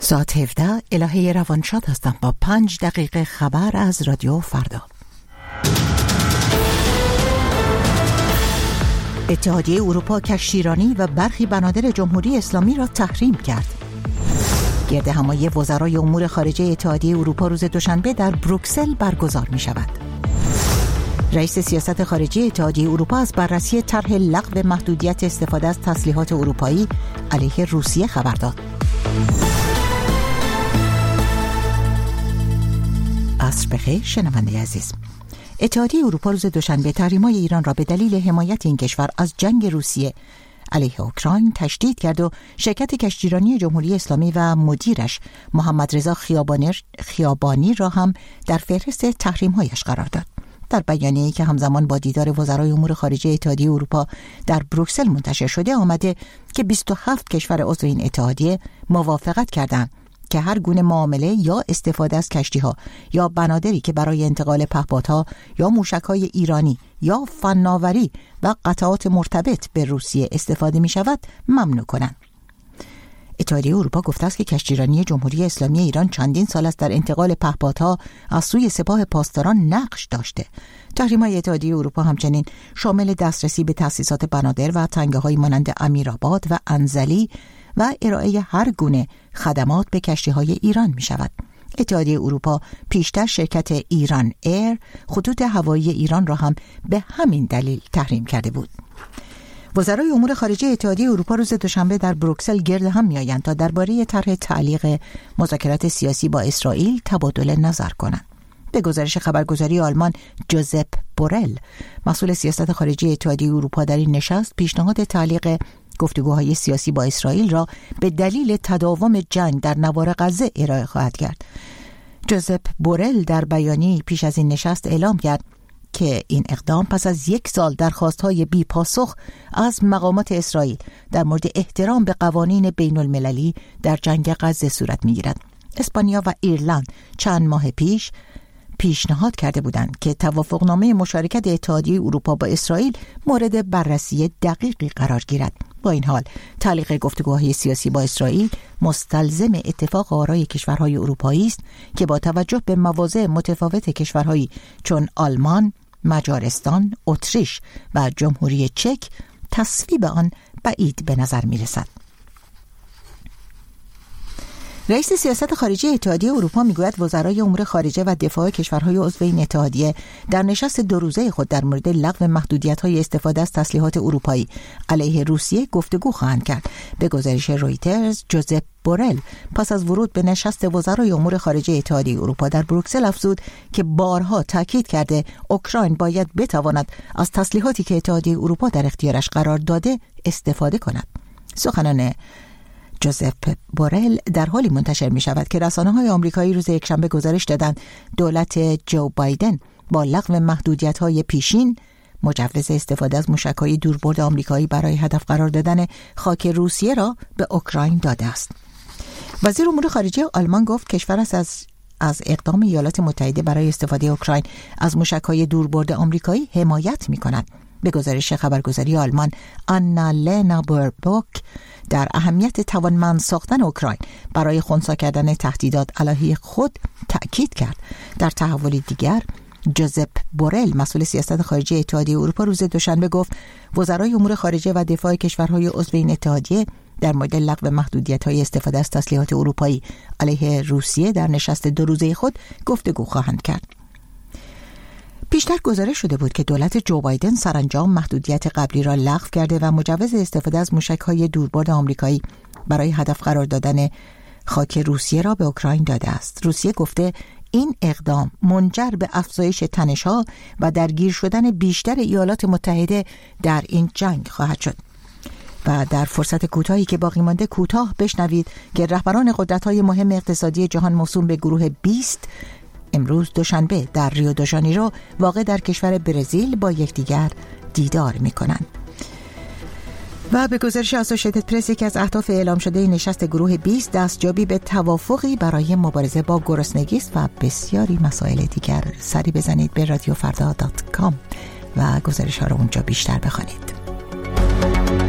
ساعت 17 الهه روانشاد هستم با 5 دقیقه خبر از رادیو فردا. اتحادیه اروپا کشتیرانی و برخی بنادر جمهوری اسلامی را تحریم کرد. گرد همایی وزرای امور خارجه اتحادیه اروپا روز دوشنبه در بروکسل برگزار می شود. رئیس سیاست خارجی اتحادیه اروپا از بررسی طرح لغو محدودیت استفاده از تسلیحات اروپایی علیه روسیه خبر داد. عصر بخیر شنونده عزیز. اتحادیه اروپا روز دوشنبه تحریم‌های ایران را به دلیل حمایت این کشور از جنگ روسیه علیه اوکراین تشدید کرد و شرکت کشتیرانی جمهوری اسلامی و مدیرش محمد رضا خیابانی را هم در فهرست تحریم‌هایش قرار داد. در بیانیه‌ای که همزمان با دیدار وزرای امور خارجه اتحادیه اروپا در بروکسل منتشر شده آمده که 27 کشور عضو این اتحادیه موافقت کردند که هر گونه معامله یا استفاده از کشتی‌ها یا بنادری که برای انتقال پهپادها یا موشک‌های ایرانی یا فناوری و قطعات مرتبط به روسیه استفاده می‌شود ممنوع کنند. اتحادیه اروپا گفته است که کشتیرانی جمهوری اسلامی ایران چندین سال است در انتقال پهپادها از سوی سپاه پاسداران نقش داشته. تحریم‌های اتحادیه اروپا همچنین شامل دسترسی به تأسیسات بنادر و تنگه‌های مانند امیرآباد و انزلی و ارائه هر گونه خدمات به کشتی‌های ایران می‌شود. اتحادیه اروپا پیشتر شرکت ایران ایر خطوط هوایی ایران را هم به همین دلیل تحریم کرده بود. وزرای امور خارجه اتحادیه اروپا روز دوشنبه در بروکسل گرد هم می‌آیند تا درباره طرح تعلیق مذاکرات سیاسی با اسرائیل تبادل نظر کنند. به گزارش خبرگزاری آلمان جوزپ بورل، مسئول سیاست خارجی اتحادیه اروپا، در این نشست پیشنهاد تعلیق گفتگوهای سیاسی با اسرائیل را به دلیل تداوم جنگ در نوار غزه ارائه خواهد کرد. جوزپ بورل در بیانیه‌ای پیش از این نشست اعلام کرد که این اقدام پس از 1 سال درخواست‌های بی پاسخ از مقامات اسرائیل در مورد احترام به قوانین بین المللی در جنگ غزه صورت می‌گیرد. اسپانیا و ایرلند چند ماه پیشنهاد کرده بودند که توافقنامه مشارکت اتحادیه اروپا با اسرائیل مورد بررسی دقیقی قرار گیرد. با این حال تعلیق گفتگوهای سیاسی با اسرائیل مستلزم اتفاق آرای کشورهای اروپایی است که با توجه به مواضع متفاوت کشورهایی چون آلمان، مجارستان، اتریش و جمهوری چک تصویب آن بعید به نظر می رسد. رئیس سیاست خارجی اتحادیه اروپا میگوید وزرای امور خارجه و دفاع کشورهای عضو این اتحادیه در نشست 2 روزه خود در مورد لغو محدودیت‌های استفاده از تسلیحات اروپایی علیه روسیه گفتگو خواهند کرد. به گزارش رویترز، جوزپ بورل پس از ورود به نشست وزرای امور خارجه اتحادیه اروپا در بروکسل افزود که بارها تاکید کرده اوکراین باید بتواند از تسلیحاتی که اتحادیه اروپا در اختیارش قرار داده استفاده کند. سخنان جوزپ بورل در حالی منتشر می شود که رسانه‌های آمریکایی روز یکشنبه گزارش دادند دولت جو بایدن با لغو محدودیت‌های پیشین مجوز استفاده از موشک‌های دوربرد آمریکایی برای هدف قرار دادن خاک روسیه را به اوکراین داده است. وزیر امور خارجه آلمان گفت کشور از اقدام ایالات متحده برای استفاده اوکراین از موشک‌های دوربرد آمریکایی حمایت می‌کند. به گزارش خبرگزاری آلمان آنا-لنا بوربوک در اهمیت توانمند ساختن اوکراین برای خنثی کردن تهدیدات علیه خود تأکید کرد. در تحول دیگر، جوزپ بورل مسئول سیاست خارجی اتحادیه اروپا روز دوشنبه گفت وزرای امور خارجه و دفاع کشورهای عضو این اتحادیه در مورد لغو محدودیت‌های استفاده از تسلیحات اروپایی علیه روسیه در نشست 2 روزه خود گفتگو خواهند کرد. پیشتر گزارش شده بود که دولت جو بایدن سرانجام محدودیت قبلی را لغو کرده و مجوز استفاده از موشک‌های دوربرد آمریکایی برای هدف قرار دادن خاک روسیه را به اوکراین داده است. روسیه گفته این اقدام منجر به افزایش تنش‌ها و درگیر شدن بیشتر ایالات متحده در این جنگ خواهد شد. و در فرصت کوتاهی که باقی مانده کوتاه بشنوید که رهبران قدرت‌های مهم اقتصادی جهان موسوم به گروه 20 امروز دوشنبه در ریو دو ژانیرو واقع در کشور برزیل با یکدیگر دیدار می‌کنند. و به گزارش اسوشیتد پرس یکی از اهداف اعلام شده نشست گروه 20 دستیابی به توافقی برای مبارزه با گرسنگی است و بسیاری مسائل دیگر. سری بزنید به رادیوفردا.com و گزارش‌ها رو اونجا بیشتر بخوانید.